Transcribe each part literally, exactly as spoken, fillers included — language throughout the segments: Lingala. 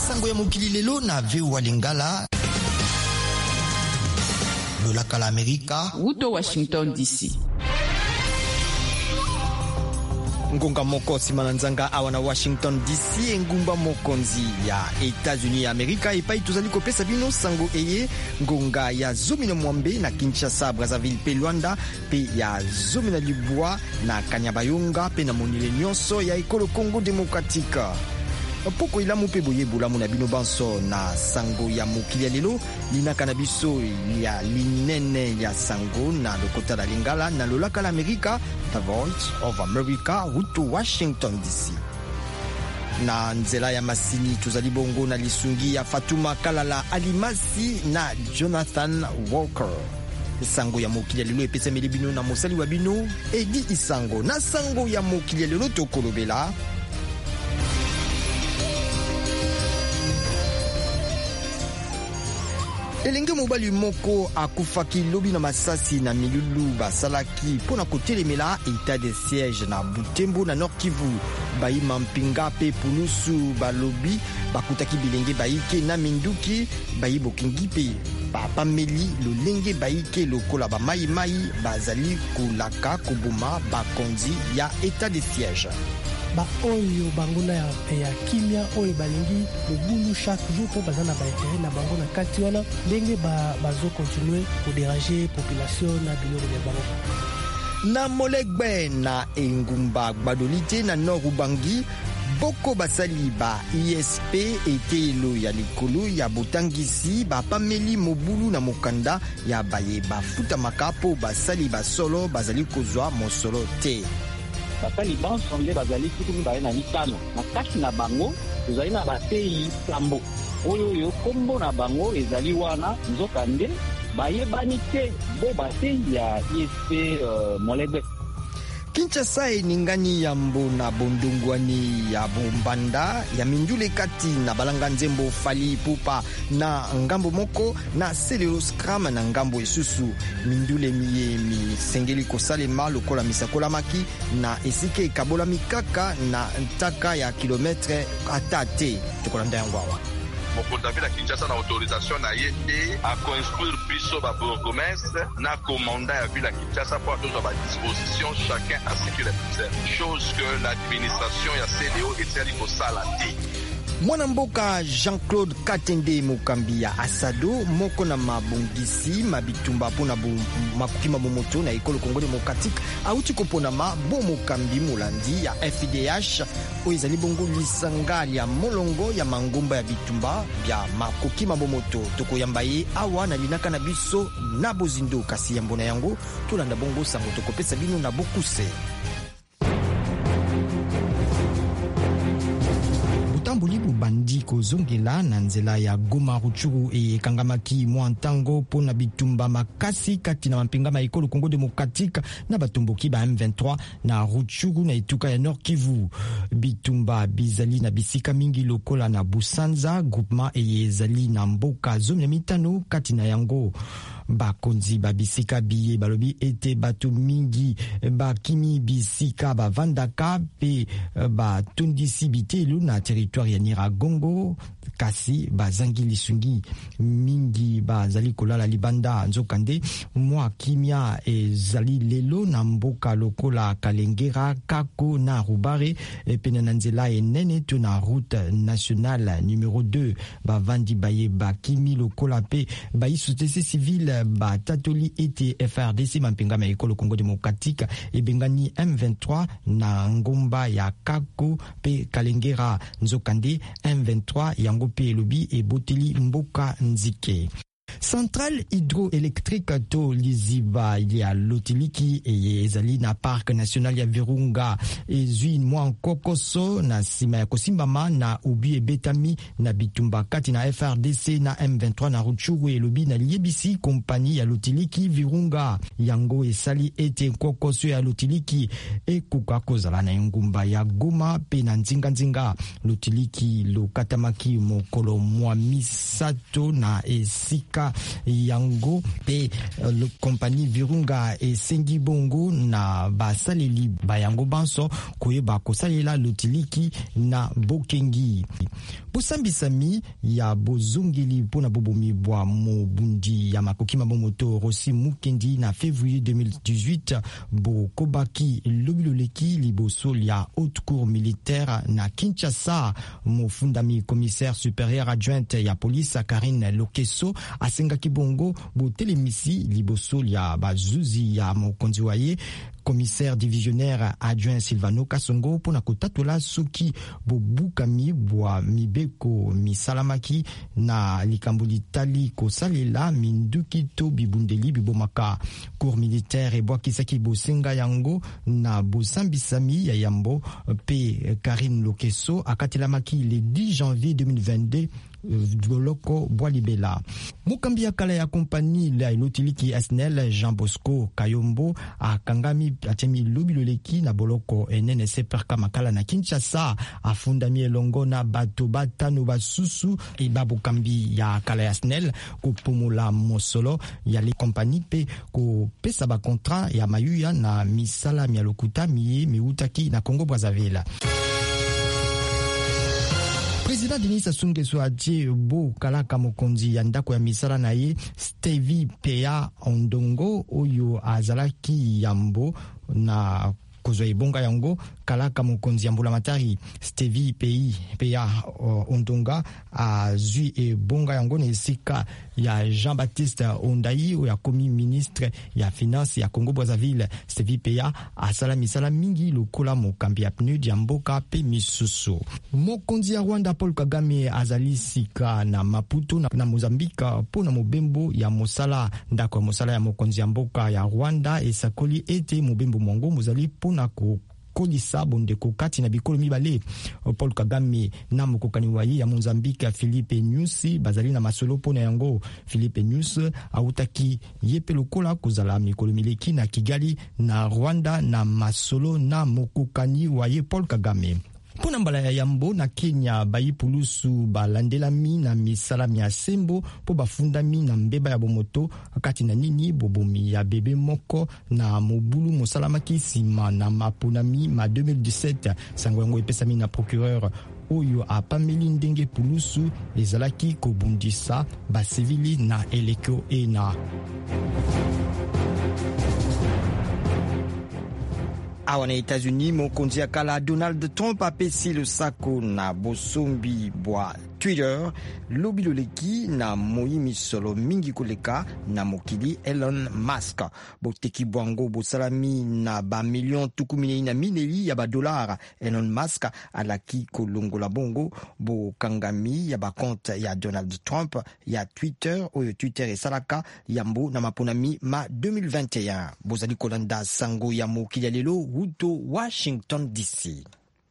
sango ya mokili lelo na veu wa Lingala lolaka la Amerika Wuto Washington D C. Ngonga moko simana nzanga awa na Washington D C engumba mokonzi ya Etats-Unis ya Amerika epai tozali kopesa bino sango eye ngonga ya zomi na mwambe na Kinshasa, Brazzaville pe Luanda pe ya zomi na Libwa na Kanyabayonga pe na monile nyonso ya ekolo Congo Demokratika. Poko ilamu pe boye bulamu na bino banso na sango ya mokili ya lelo linaka na biso ya linene ya sango na lokota la Lingala na lolaka la Amerika, The Voice of America, Wuto Washington D C. Na nzela ya masini tuzali bongo na lisungi ya Fatuma Kalala Alimasi na Jonathan Walker. Sango ya mokili ya lelo epesa meli bino na mosali wa bino Edi Isango. Na sango ya mokili ya lelo tokolobela elenge mobali moko akufaki lobi na masasi na milulu basalaki pona kotelemela etat de siège na Butembo na Nord Kivu. Bayima mpinga pe pulusu balobi bakutaki bilenge baike na minduki bayibokingi pe bapameli lolenge baike lokola bamaimai bazali kolaka koboma bakonzi ya etat de siège. Ba oyo bangona ya, ya kimia oyo balingi mobulu chaque jour po bazana ba intérêt na bangona kati wana ndenge ba bazo continuer ko déranger population na biloko ya bango. Na Molegbe na engumba gbadolite na Nord Ubangi boko basali ba I S P etelo ya likolo ya botangisi bapameli mobulu na mokanda ya baye bafuta makapo basali basolo bazali kozwa mosolo te. Basali banso nde bazali kutumi baye na mitano na kati na bango tozali na bateyi sambo oyo oyo kombo na bango ezali wana nzoka nde bayebani te bo bateyi ya I S P uh, Molegbe. Kinshasa eningani ya mbo na bondongwani ya bombanda ya mindule kati na balanga nzembo fali pupa na ngambo moko na selelo scram na ngambo esusu mindule miye misengeli kosalema lokola misakola maki na esike ekabola mikaka na ntaka ya kilometre atate tukolanda yango awa. Mokonzi la Kinshasa na autorisation na yete a construire biso ba bourgmestre na commandant ya ville la Kinshasa pour tous ba disposition chacun à ce qu'il est chose que l'administration ya C D O et ko sala ti. Mwanamboka Jean-Claude Katende Mukambi ya Asado moko na mabongisi mabitumba pona makukima momoto na ekolo Congo Demokratika auti kopona ma bo Mukambi mulandi ya F D H oizali bongo lisangali ya molongo ya mangomba ya bitumba bya makukima momoto tokoyamba ye awa na linaka na biso na bozindo kasi ya mbona yango tulanda bongo sango tokopesa bino na bokuse. Bulibu bandi kozongela na nzela ya Goma Ruchuru e kangamaki mwantango pona bitumba makasi kati na mampinga ma ekolo Congo Demokratika na batumboki ba M vingt-trois na Ruchuru na etuka ya Nord Kivu. Bitumba bizali na bisika mingi lokola na Busanza groupement e ezali na mboka zomi na mitano kati na yango. Bakonzi babisika biye balobi ete batu mingi bakimi bisika bavandaka pe batundisi bitelu na territoire ya Nyiragongo kasi bazangi lisungi mingi bazali kolala libanda nzokande mwa kimia ezali lelo na mboka lokola Kalengera Kako na Rubare pena na nzela enene to na route nationale numéro deux bavandi baye bakimi lokola pe baisutese civile batatoli ete F R D C mampinga ma ekolo Congo Demokratika ebengani M vingt-trois na ngomba ya Kako pe Kalengera nzokande M vingt-trois yango pe elobi e boteli mboka nzike. Centrale hydroélectrique to liziba ya Lotiliki e ezali na parc national ya Virunga ezui mwa kokoso na sima ya kosimbama na ubi e betami na bitumba kati na F R D C na M vingt-trois na Rutshuru elobi na liebisi kompani ya Lotiliki Virunga yango esali ete kokoso ya Lotiliki ekuka kozala na ngumba ya Goma pe na nzinga nzinga. Lotiliki lo katamaki mokolo mwa misato na esika esika yango pe le compagnie Virunga et Sengi Bongo na basaleli bayango banso koyeba kosalela lotiliki na bokengi bosambisami ya bozongeli pona bobomi bwa mobundi ya makoki mabomoto Rossi Mukendi na février deux mille dix-huit bo kobaki lobiloleki liboso ya haute cour militaire na Kinshasa. Mofundami commissaire supérieur adjointe ya police Karine Lokeso asengaki bongo bo telemisi liboso ya bazuzi ya mokonzi waye commissaire divisionnaire adjoint Silvano Kasongo pona kotatola soki bobukami bwa mibeko misalamaki na likamboli tali kosalela minduki to bibundeli bibomaka. Cour militaire e bwakisaki bosenga yango na bosambisami ya yambo pe Karine Lokeso akatelamaki le dix janvier deux mille vingt-deux boloko Boalibela. Mukambi ya kala ya kompani la ilotiliki S N L Jean Bosco Kayombo akangami atemi lobiloleki na boloko N N C perka makala na Kinshasa afundami elongo na bato batano basusu e babukambi ya kala ya S N L kopomula mosolo ya le kompani pe ko pesa ba contrat ya mayuya na misala mia lokuta miye miutaki na Congo Brazzaville. Président Denis Sassou Nguesso atie bo kalaka mokonzi ya ndako ya misala na ye Stevie Peya Ondongo oyo azalaki yambo na kozwa ebonga yango kalaka mokonzi ya mbulamatari Stevie Pei Peya uh, Ondonga azwi ebonga yango na esika ya Jean-Baptiste Ondai oyo akomi ministre ya finance ya Congo Brazzaville. Stevie Peya asala misala mingi lokola mokambi ya P N U D ya mboka pe misusu. Mokonzi ya Rwanda Paul Kagame azali sika na Maputo na, na Mozambique po na mobembo ya mosala ndako ya mosala ya mokonzi ya mboka ya Rwanda esakoli ete mobembo mwango mozali pona ko kolisa bondeko kati na bikolo mibale. Paul Kagame na mokokani waye ya Mozambique Philippe Nyusi bazali na masolo pona yango. Philippe Nyusi autaki yepe lokola kozala mikolo mileki na Kigali na Rwanda na masolo na mokokani waye Paul Kagame. Pona mbala ya yambo na Kenya bayipulusu balandelami na misala mia sembo po bafundami na mbeba ya bomoto kati na nini bobomi ya bebe moko na mobulu mosalamaki sima na maponami ma deux mille dix-sept. Sango yango epesami na procureur oyo apameli ndenge pulusu ezalaki kobundisa basivili na eleko ena. Awa na États-Unis mokonzi ya kala Donald Trump apesi le sako na bosombi bwa Twitter lobiloleki na moyi misolo mingi koleka na mokili Elon Musk. Boteki bwango bosalami na ba million tukumine na mineli ya ba dollar. Elon Musk alaki kolongola bongo bo kangami ya ba compte ya Donald Trump ya Twitter oyo Twitter esalaka yambo na maponami ma deux mille vingt et un. Bozali kolanda sango ya mokili ya lelo Wuto Washington D C.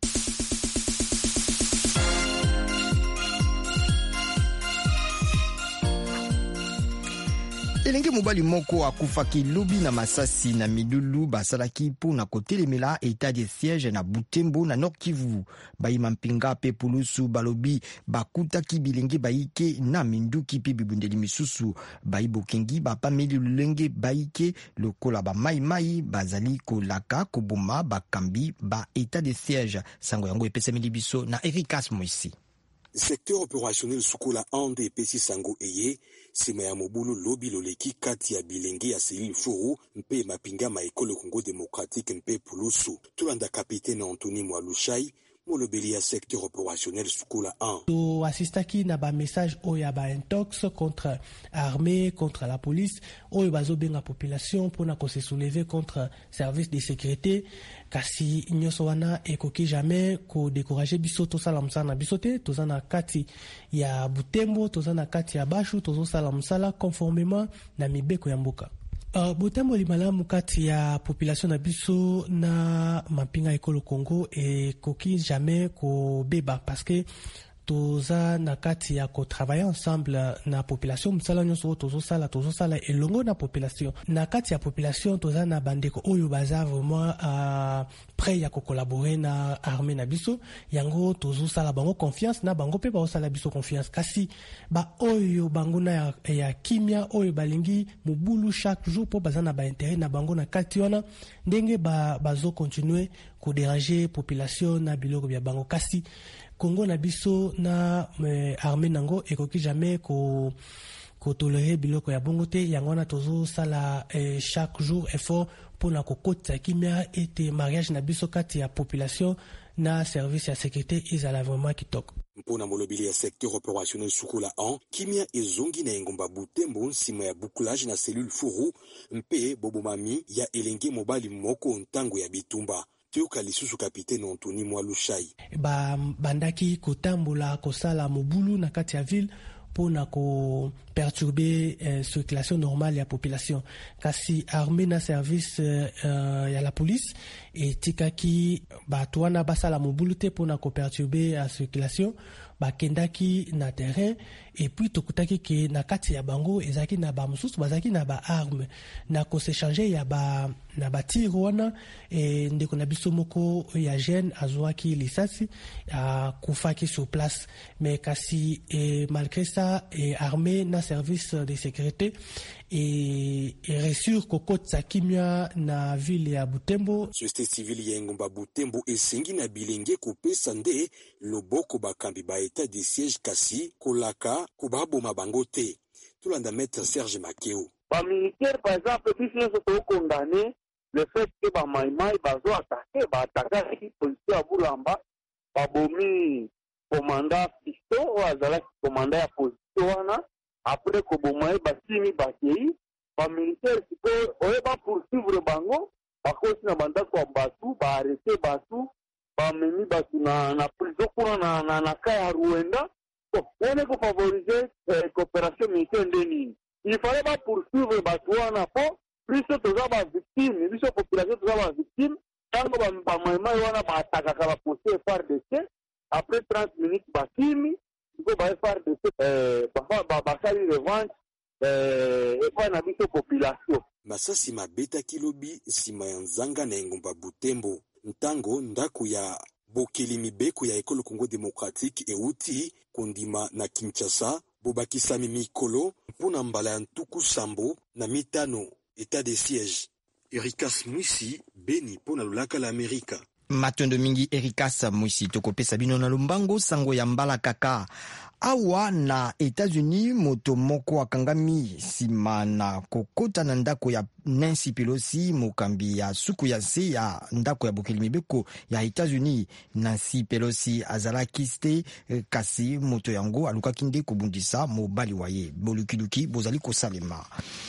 Elenge mobali moko akufaki lobi na masasi na milulu basalaki po na kotelemela etat de siège na Butembo na Nord Kivu. Bayima mpinga pe pulusu balobi bakutaki bilenge baike na minduki pe bibundeli misusu. Bayibokengi bapameli lulenge baike lokola ba mai mai bazali kolaka koboma bakambi ba etat de siège. Sango yango epesemeli biso na Ericas Moisi. Secteur opérationnel Sukola Ande epesi sango eye sima ya mobulu lobi loleki kati ya bilenge ya Cyril Furu mpe mapinga ma ekolo Congo démocratique mpe pulusu. Tulanda capitaine Anthony Mwalushai molobeli ya secteur opérationnel Sukola un. To assistaki na ba message oya ba intox contre armée, contre la police, oyo bazobenga population pona ko se soulever contre service de sécurité kasi nyoso wana ekoki jamais ko décourager biso to sala msana bisote to zana kati ya Butembo, to zana kati ya Bashu, to sala msala conformément na mibeko ya mboka. Uh, Butembo limalamu kati ya population na biso na mapinga ekolo Congo et koki jamais ko beba parce que toza na kati ya ko travailler ensemble na population msala nyonso tozo sala tozo sala elongo na population na kati ya population toza na bandeko oyo baza vraiment uh, prêt ya ko collaborer na armée na biso yango tozo sala bango confiance na bango pe ba sala biso confiance kasi ba oyo bango na ya, ya kimia oyo balingi mobulu chaque jour po baza na ba intérêt na bango na kati wana ndenge ba bazo continuer ko déranger population na biloko bya bango kasi Congo na biso na eh, armée nango ekoki jamais ko ko tolérer biloko ya bongo te yango na tozo sala eh, chaque jour effort pour na kokota kimia ete mariage na biso kati ya population na service ya sécurité ezala vraiment kitoko. Mpona molobili ya secteur opérationnel Sukola un kimia ezongi na engomba Butembo nsima ya bouclage na cellule furu mpe bobomami ya elenge mobali moko ntango ya bitumba. Tioka lisusu kapitaine Anthony Mwalushai. Ba bandaki kotambola kosala mobulu na kati ya ville pour na ko perturber euh, circulation normale ya population. Kasi armée na service euh, ya la police et tikaki ba tuana basala mobulu te pour na ko perturber la circulation ba kendaki na terrain et puis tokutaki ke na kati ya bango ezaki na ba mususu bazaki na ba arme na ko s'échanger ya ba na ba tiro wana e ndeko na biso moko ya jeune azwaki lisasi a kufaki sur place mais kasi e malgré ça e armée na service de sécurité et et reçu kokotsa kimia na ville ya Butembo. Société civile ya ngomba Butembo esengi na bilenge kopesa nde loboko bakambi ba état de siège kasi kolaka kubabo mabango te. Tulanda maître Serge Makeo. Ba militaire par exemple biso so condamné le fait que ba maimai bazo attaquer ba attaquer position ya Bulamba ba bomi commandant Fisto ou azala commandant ya position wana après ko bomaye basimi bakei ba militaire siko oye ba poursuivre bango ba kosi na banda ko batu ba arrêter batu ba memi batu na na prison kuna na na, na kaya Rwanda ko on ko favoriser eh, coopération militaire ndeni il fallait pas poursuivre batu wana po plus toza ba victime biso population toza ba victime tango ba ba maimai wana ba ataka ka ba poste F R D C après trente minutes bakimi ko ba F R D C eh ba ba ba sali revanche eh e pa na biso population masasi mabeta kilobi sima ya nzanga na engomba Butembo ntango ndako ya bokeli mibeko ya ekolo Congo démocratique e uti kondima na Kinshasa bobakisami mikolo mpona mbala ya ntuku sambo na mitano état de siège. Ericas Mwisi Beni pona lulaka la Amerika. Matondo mingi Ericas Mwisi tokopesa bino na lumbango sango ya mbala kaka awa na États-Unis moto moko akangami sima na kokota na ndako ya Nancy Pelosi mokambi ya suku ya se ya ndako ya bokeli mibeko ya États-Unis. Nancy Pelosi azalaki ste kasi moto yango alukaki nde kobundisa mobali waye bolukiluki bozali kosalema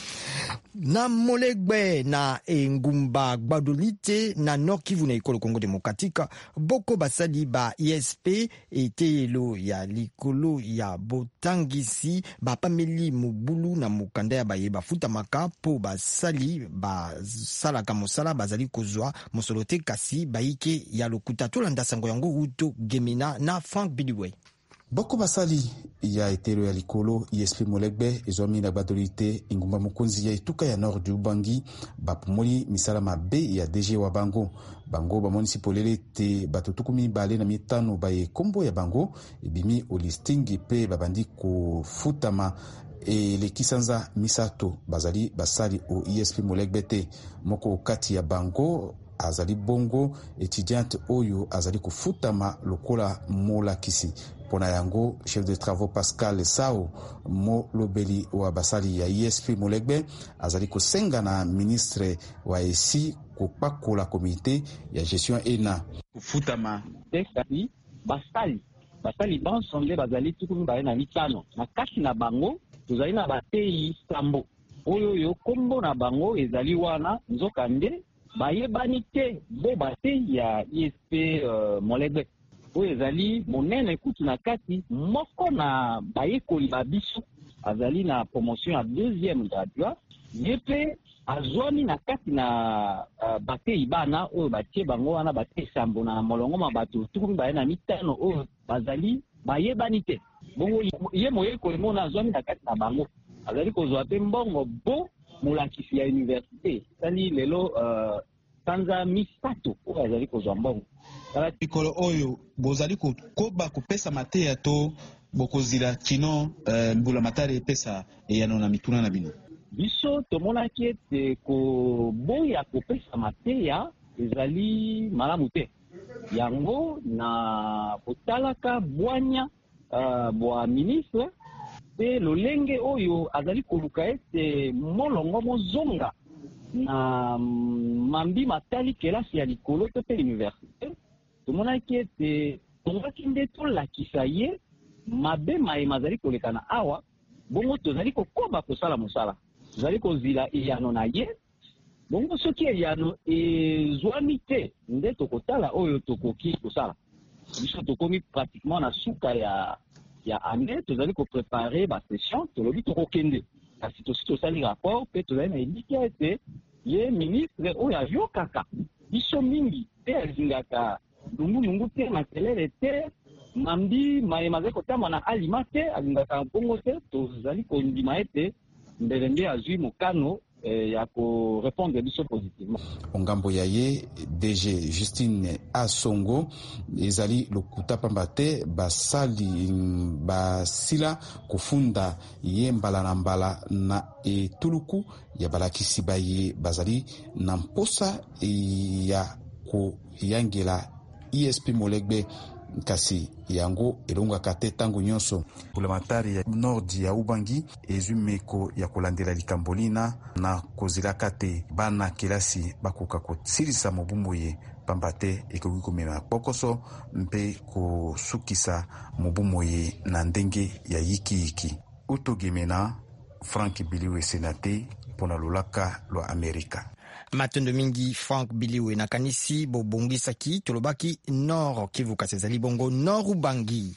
na Molegbe na engumba Gbadolite na Nord Kivu na ekolo Congo démocratique boko basali ba I S P etelo ya likolo ya botangisi bapameli mobulu na mokanda ya baye bafuta maka po basali basalaka mosala bazali kozwa mosolo te kasi baike ya lokuta tolanda sango yango uto gemina na Frank Bidiwe. Boko basali ya etelo ya likolo I S P Molegbe ezwami na Gbadolite ingumba mokonzi ya etuka ya Nord du Ubangi bapumoli misala mabe ya D G wa bango bango ba municipalele te batutukumi bale na mitano baye kombo ya bango ebimi o listing pe babandi ko futama e lekisanza misato bazali basali o I S P Molegbe te moko kati ya bango azali bongo étudiante oyo azali kufutama lokola mola kisi pona yango chef de travaux Pascal Sao mo lobeli wa basali ya I S P Molegbe azali kosenga na ministre wa esi kopakola komite ya gestion ena kufutama tekati basali basali bansonde bazali tukumi baye na mitano na kati na bango tozali na batei sambo oyo yo kombo na bango ezali wana nzokande bayebani te bo batei ya I S P uh, Molegbe oyo ezali monene kutu na kati moko na bayekoli babiso azali na promotion ya deuxième graduat ye mpe azwami na kati na uh, batei bana oyo batie bango wana batei sambo na molongo ma bato tukumi baye na mitano oyo bazali bayebani te bongo ye moye kolemona azwami na kati na bango azali kozwa mpe mbongo bo molakisi ya université sali lelo uh, sanza misato oyo azali kozwa mbongo mikolo oyo bozali kokoba kopesa mateya to bokozila kino uh, mbula matari epesa eyano na mituna na bino biso tomonaki ete koboya kopesa mateya ezali malamu te yango na kotalaka bwanya uh, bwa ministre pe lolenge oyo azali koluka ete molongo mozonga na mambi matali kelasi ya likolo to pe l'université tomonaki ete tongaki nde tolakisa ye mabe mayema azali koleka na awa bongo tozali kokoba kosala mosala tozali kozila eyano na ye bongo soki eyano ezwami te nde tokotala oyo tokoki kosala biso tokomi pratiquement na suka ya ya ane tozali koprepare basession tolobi tokokende kasi tosi tosali rapport mpe tozali na elika ete ye ministre oyo ayokaka biso mingi te alingaka lungu-lungu te makelele te mambi mayema azali kotamba na alima te alingaka bongo te tozali kondima ete mbele nde azwi mokano eh, ya korépondre biso positivement. Ongambo ya ye D G Justine Asongo ezali lokuta pamba te basali basila kufunda ye mbala na mbala na etuluku ya balakisi baye bazali na mposa ya koyangela I S P Molegbe kasi yango elongaka te tango nyonso bulamatari ya nordi ya Ubangi ezwi meko ya kolandela likambo lina na kozilaka te bana kelasi bakoka kosilisa mobumbu ye pamba te ekoki komema pokoso mpe kosukisa mobumbu ye na ndenge ya yikiyiki utogemena Frank Biliwe Senate mpona lolaka lwa Amerika. Matondo mingi Frank Biliwe na kanisi bobongisaki tolobaki Nord Kivu kasezali bongo Nord Ubangi.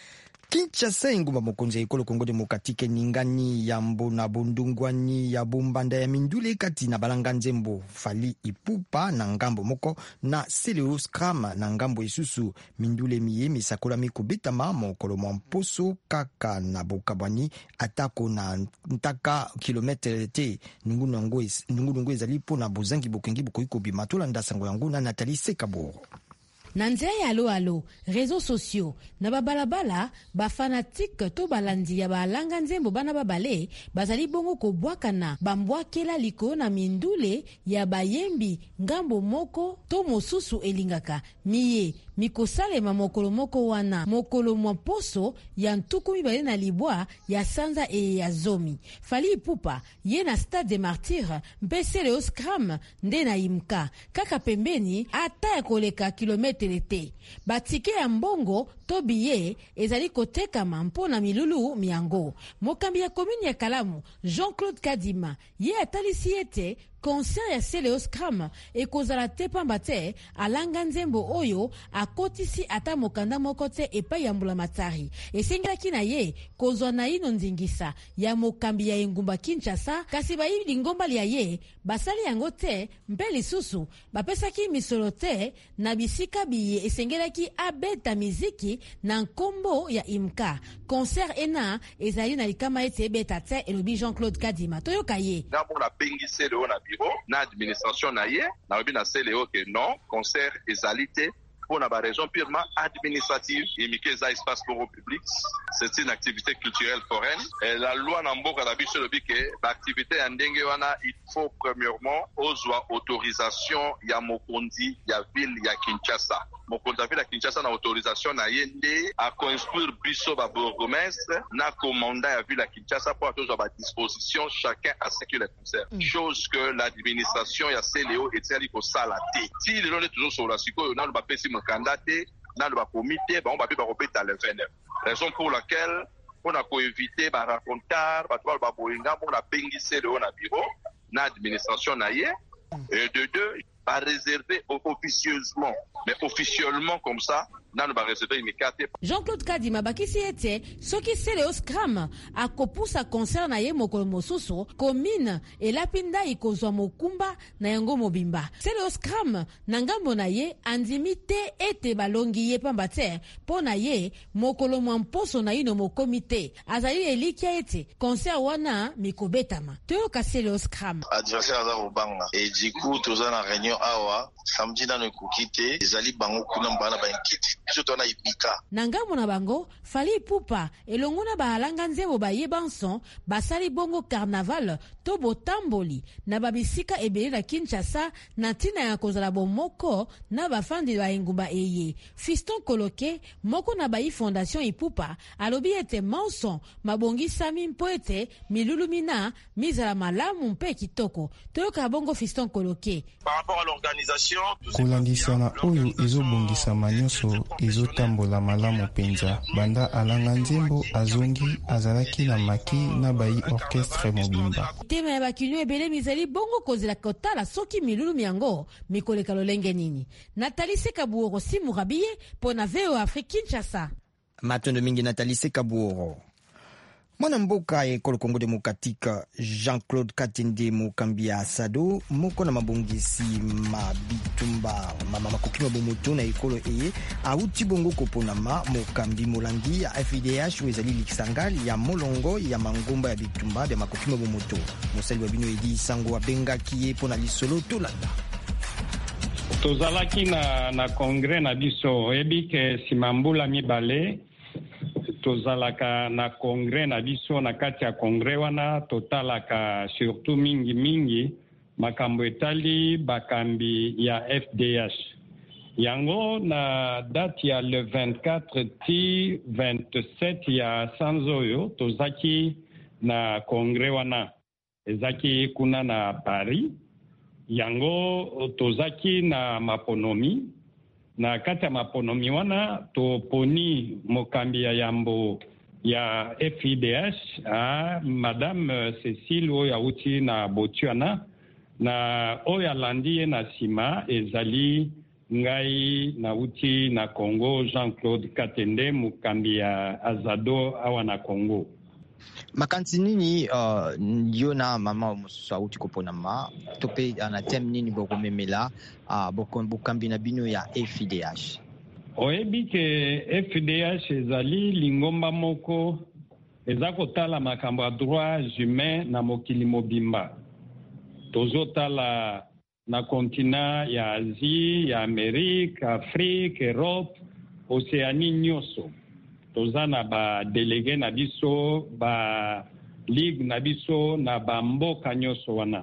Kinshasa ingumba mokonzi ya ekolo Kongo Demokratike ningani ya mbona bundungwani ya bumbanda ya mindule kati na balanga nzembo Fali Ipupa na ngambo moko na Seleus Kram na ngambo isusu mindule miye misakola mikubitama mokolo mwa mposo kaka na bokabwani atako na ntaka kilometre te ningunongo ezali po na bozangi bokengi bokoiko bimatola ndasango yangu na Nathalie Sekaboro. Na nzela ya alo alo, réseaux sociaux, na babalabala, ba fanatique to balandi ya balanga nzembo bana babale, bazali bongo ko bwakana, bambwakela liko na mindule ya bayembi ngambo moko to mosusu elingaka, miye, mikosalema mokolo moko wana, mokolo mwa poso ya ntuku mibale na libwa ya sanza e ya zomi. Fali Ipupa, ye na Stade des Martyrs, mpe Seleus Kram, nde na imka, kaka pembeni, ata ya koleka kilometre te. Batike ya mbongo to biye ezali kotekama mpona milulu miango. Mokambi ya komini ya Kalamu, Jean-Claude Kadima, ye atalisi ete concert ya Seleus Kram ekozala te pamba te alanga nzembo oyo akotisi ata mokanda moko te epai ya mbulamatari. Esengelaki na ye kozwa na ino nzingisa ya mokambi ya engumba Kinshasa kasi bayibi ngombali ya ye basali yango te mpe lisusu bapesaki misolo te na bisika biye esengelaki abeta miziki na nkombo ya imka. Concert ena ezali na likama ete ebeta te elobi Jean-Claude Kadima. Toyoka ye. Na administration na ye na obi na Seleo ke non concert ezalité pour na ba raison purement administrative et mikeza espace pour le public c'est une activité culturelle foraine et la loi na mboka na biso lobi ke ba activité ya ndenge wana il faut premièrement ozwa autorisation ya mokondi ya ville ya Kinshasa. Mokonzi ya ville ya Kinshasa na autorisation na ye nde a construire biso ba bourgmestre na commandant ya ville ya Kinshasa pour tozwa ba disposition chacun à ce que les concerts mm. chose que l'administration ya Seleo etali ko sala te ti lelo le toujours sur la sikoyo na ba pesi mokanda te na ba comité ba on ba pe ba repeta le vingt-neuf raison pour laquelle on a coéviter ba racontar ba to ba boinga on a bengi Seleo na bureau na administration na ye et de deux pas réservé officieusement mais officiellement comme ça nanu ba recevoir immédiat. Jean-Claude Kadima bakisi ete soki Seleo Scram akopusa concert na ye mokolo mosusu commune elapinda ikozwa mokumba na yango mobimba. Seleo Scram na ngambo na ye andimi te ete balongi ye pamba te po na ye mokolo mwa mposo na ino mokomite azali elikia ete concert wana mikobetama. Toyoka Seleo Scram. Adversaire aza kobanga e diku toza na réunion awa samedi nano ekokite ezali bango kuna mbana ba inkiti biso tona ibika. Na ngambo na bango Fally Ipupa elongo na baalanga nzembo bayeba nson basali bongo carnaval to botamboli na babisika ebele na Kinshasa na ntina ya kozala bomoko na bafandi ba engumba eye. Fiston Koloke moko na bayi Fondation Ipupa alobi ete manson mabongisami mpo ete milulumina mizala malamu mpe kitoko. Toyoka bongo Fiston Koloke. Par rapport à l'organisation, kolandisana oyo ezobongisama nyonso ezotambola malamu penza. Banda alanga nzembo azongi azalaki na maki na bayi orchestre mobimba. Tema ya bakinyo ebele mizali bongo kozela kotala soki milulu yango mikoleka lolenge nini. Nathalie Sekabuoro Simurabiye pona V O Afrique Kinshasa. Matondo mingi Nathalie Sekabuoro. Mwana mboka ya ekolo Kongo Demokratique Jean-Claude Katende Mukambia Sado moko na mabongisi mabitumba mama makokima bomoto na ekolo eye auti bongo koponama Mukambi Molangi ya F I D H wezali likisangali ya molongo ya mangomba ya bitumba ya makokima bomoto. Mosali wa bino edi sango wa benga kiye pona lisolo tolanda. Tozalaki na na kongre na biso ebi ke simambula mibale tozalaka na kongre na biso na kati ya kongre wana totalaka surtout mingi mingi makambo etali bakambi ya F D H. Yango na date ya le vingt-quatre ti vingt-sept ya sanzoyo tozaki na kongre wana ezaki kuna na Paris. Yango tozaki na maponomi na kati ya maponomi wana toponi mokambi ya yambo ya F I D H a Madame Cécile oyo auti na Botswana na oyo alandi na sima ezali ngai na uti na Congo Jean-Claude Katende mokambi ya Azado awa na Congo. Makanti nini uh, yona mama mususu auti koponama tope anatem nini bokomemela uh, bokambi na bino ya F I D H? Oyebi ke F I D H ezali lingomba moko eza kotala makambo ya droits humains na mokili mobimba. Tozotala na kontinent ya Asie, ya Amerique, Afrique, Europe, Océanie nyonso. Toza na ba délégué na biso, ba ligue na biso, na ba mboka nyonso wana.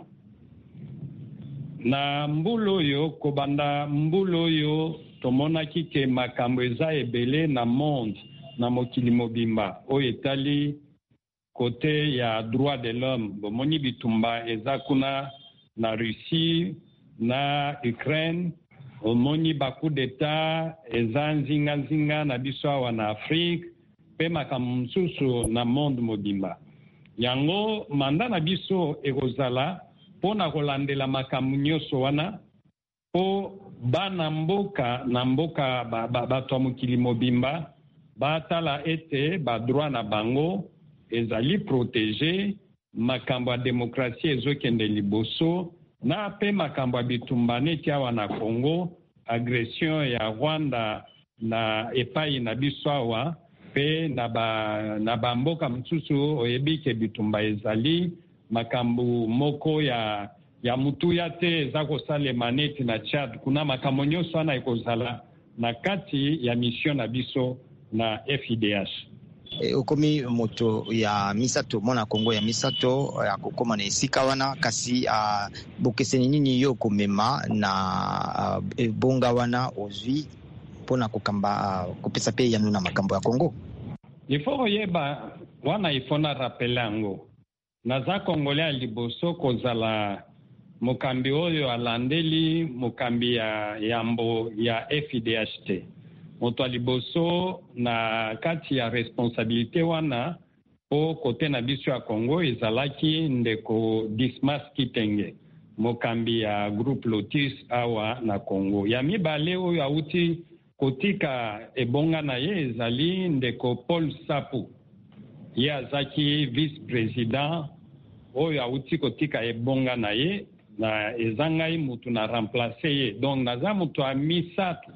Na mbulo yo, kobanda mbulo yo, tomonaki ke makambo eza ebele na monde, na mokili mobimba. Oyo etali kote ya droit de l'homme. Bomoni bitumba eza kuna na Russie, na Ukraine, omoni baku d'etat eza nzinga nzinga na biso awa na Afrique pe makambo mosusu na monde mobimba. Yango manda na biso ekozala pona kolandela makambo nyonso wana po bana mboka na mboka bato ba, ba, mokili mobimba batala ete badroit na bango ezali protege, makambo ya demokrasi ezokende liboso na pe makambo ya bitumba neti awa na Congo, agression ya Rwanda na epai na biso awa pe na ba na bamboka msusu oyebi ke bitumba ezali makambo moko ya ya mutuya te eza kosalema neti na Chad kuna makambo nyonso wana ekozala na kati ya mission na biso na F I D H. E, okomi moto ya misato mona Kongo ya misato ya kokoma na esika wana kasi uh, bokeseni nini yo komema na uh, bonga wana ozwi pona kokamba uh, kopesa pe yanu na makambo ya Kongo? Ifo yeba wana ifona rapele yango naza Kongolea liboso kozala mokambi oyo alandeli mokambi ya yambo ya F I D H T. Moto aliboso na kati ya responsabilité wana po kote na biso ya Congo ezalaki ndeko Dismas Kitenge mokambi ya groupe Lotus awa na Congo. Ya mibale oyo auti kotika ebonga na ye ezali ndeko Paul Sapu ye azaki vice président oyo auti kotika ebonga na ye na ezangai mutu na remplacer ye. Donc naza mutu a misato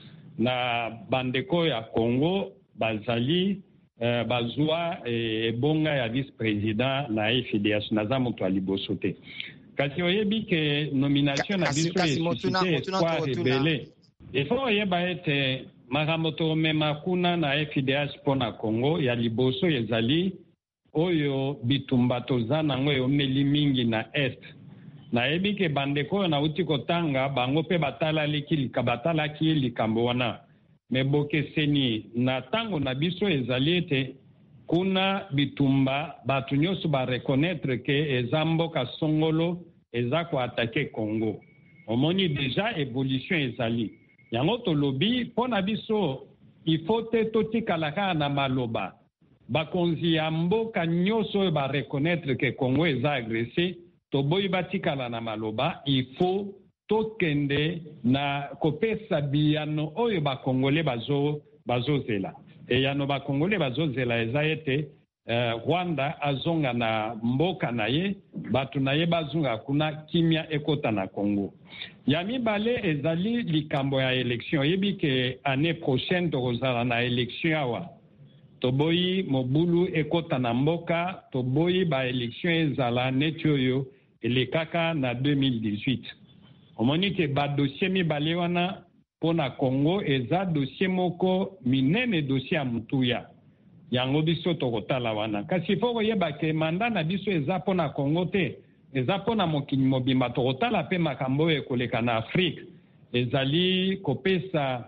na bandeko ya Congo bazali uh, bazwa ebonga ya vice président na F D H. Naza mutu a liboso te. Kasi oyebi ke nomination na biso esite espoir ebele. Efo oyeba ete makambo tomema kuna na F D H mpo na Congo ya liboso ezali oyo bitumba toza nango eomeli mingi na est. Nayebi ke bandeko oyo nauti kotanga bango mpe batalaki batalaki likambo wana. Me bokeseni na ntango na biso ezali ete kuna bitumba bato nyonso bareconnaître ke eza mboka songolo eza koatake Congo. Omoni deja évolution ezali. Yango tolobi mpo na biso ifo te totikalaka na maloba. Bakonzi ya mboka nyonso oyo bareconnaître ke Congo eza agressé, toboyi batikala na maloba, ifo tokende na kopesa biyano oyo bakongole bazo bazozela. E yano bakongole bazozela eza ete uh, Rwanda azonga na mboka na ye, batu na ye bazunga kuna kimia ekota na Congo. Ya mibale ezali likambo ya election. Yebi ke année prochaine tokozala na election awa. Toboyi mobulu ekota na mboka, toboyi ba election ezala neti oyo elekaka na deux mille dix-huit. Omoni ke ba dossier mibale wana pona Congo eza dossier moko minene dossier ya mutuya. Yango biso tokotala wana. Kasi foko yeba ke manda na biso eza pona Congo te. Eza pona mokili mobimba tokotala pe makambo ekoleka na Afrique. Ezali kopesa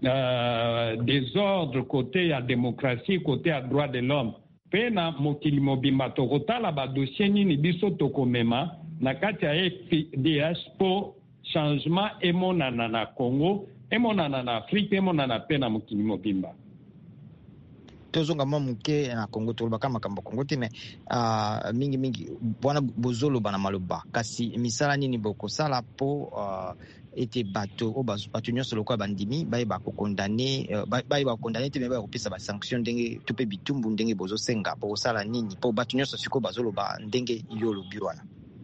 uh, désordre côté ya démocratie, côté ya droit de l'homme. Pe na mokili mobimba tokotala ba dossier nini biso tokomema na kati ya F D H po changement emonana na Congo, emonana na Afrique, emonana pe na mokili mobimba. Tozonga mwa muke na Congo tolobaka makambo Congo te me uh, mingi mingi bwana bozolo bana maloba kasi misala nini bokosala po uh, ete bato o bato nyonso lokwa bandimi baye bakokondane uh, baye bakondane te me baye kopesa ba sanction ndenge to pe bitumbu ndenge bozosenga po kosala nini po bato nyonso siko bazoloba ndenge yo lobi wana.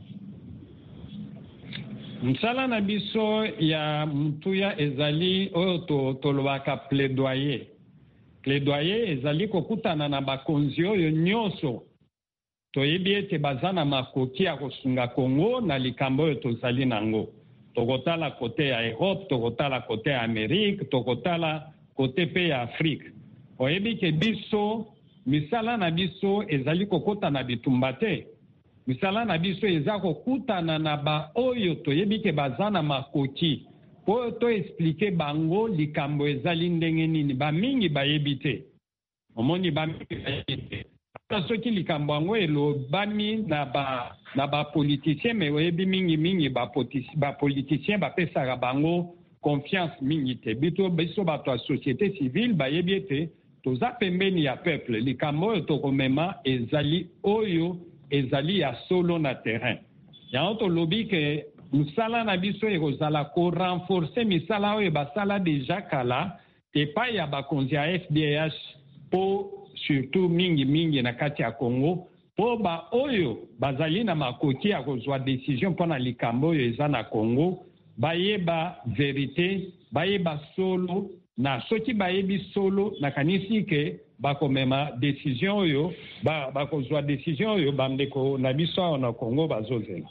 Msala na biso ya mutuya ezali oyo to tolobaka plaidoyer. Plaidoyer ezali kokutana na bakonzi oyo nyonso toyebi ete baza na makoki ya kosunga Congo na likambo oyo tozali nango. Tokotala kote ya Europe, tokotala kote ya Amerique, tokotala kote pe ya Afrique. Oyebi ke biso misala na biso ezali kokota na bitumba te. Misala na biso eza kokutana na ba oyo toyebi ke baza na makoki po to expliquer bango likambo ezali ndenge nini ba mingi bayebi te. Omoni ba mingi bayebi te. Soki likambo yango elobami na ba na ba politicien me oyebi mingi mingi ba ba politicien bapesaka bango confiance mingi te. Bito biso bato ya société civile bayebi ete toza pembeni ya peuple. Likambo oyo tokomema ezali oyo ezali ya solo na terrain. Yango tolobi ke misala na biso ekozala ko renforcer misala oyo basala deja kala epai ya bakonzi ya F D H po surtout mingi mingi na kati ya Congo po ba oyo bazali na makoki ya kozwa décision mpona likambo oyo eza na Congo bayeba vérité, bayeba solo na soki bayebi solo nakanisi ke bakomema décision oyo bakozwa décision oyo bandeko na biso na Congo bazozela.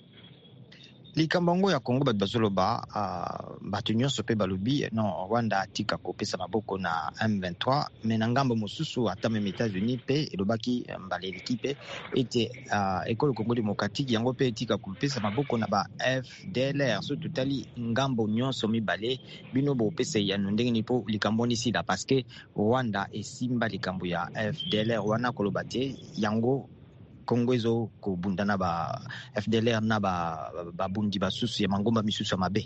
Likambo ngo ya Congo bato bazoloba uh, bato nyonso pe balobi non Rwanda atika kopesa maboko na M vingt-trois mais na ngambo mosusu ata même États-Unis pe elobaki mbale ekipe ete uh, ekolo Congo démocratique yango pe etika kopesa maboko na ba F D L R so totali ngambo nyonso mibale bino bo pesa ya ndenge ni po likambo ni sida parce que Rwanda esimba likambo ya F D L R wana koloba te yango Congo ezo kobunda na ba F D L R na ba babundi basusu ya mangomba misusu mabe.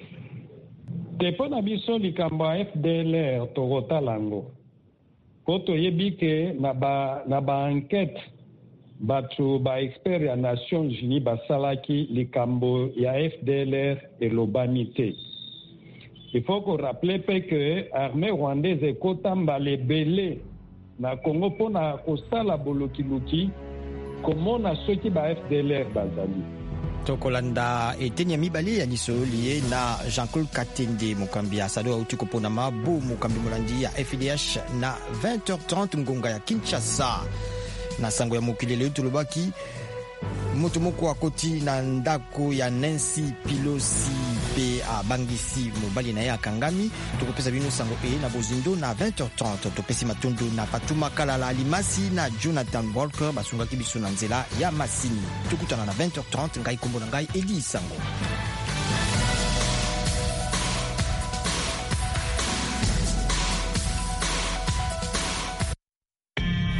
Depo na biso likambo ya F D L R tokotalango. Koto yebike na ba na ba enquête batu ba expert ya Nations Unies basalaki likambo ya F D L R elobani te. il faut qu'on rappelle que l'armée rwandaise est kotambale belé na Congo pona kosala bolokiluki komona soki ba F D L R bazali. tokolanda eteni ya mibale ya liso lié na Jean-Claude Katende mokambi ya sado auti kopona mabu mokambi molandi ya F D H na vingt heures trente ngonga ya Kinshasa. Na sango ya mokili leo tulobaki moto moko akoti na ndako ya Nancy Pelosi pe abangisi mobali na ye akangami. Tokopesa bino sango e na bozindo na vingt heures trente. Topesi matondo na Fatuma Kalala Alimasi na Jonathan Walker basungaki biso na nzela ya masini. Tukutana na vingt heures trente ngai kombo na ngai Eli Sango.